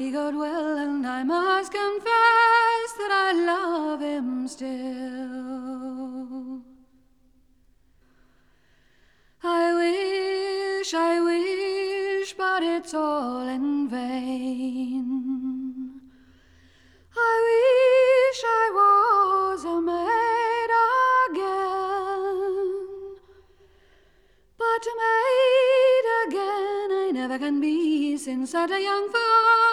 got well, and I must confess that I love him still. I wish, but it's all in vain. I wish I was a maid again, but a maid again I never can be, since at a young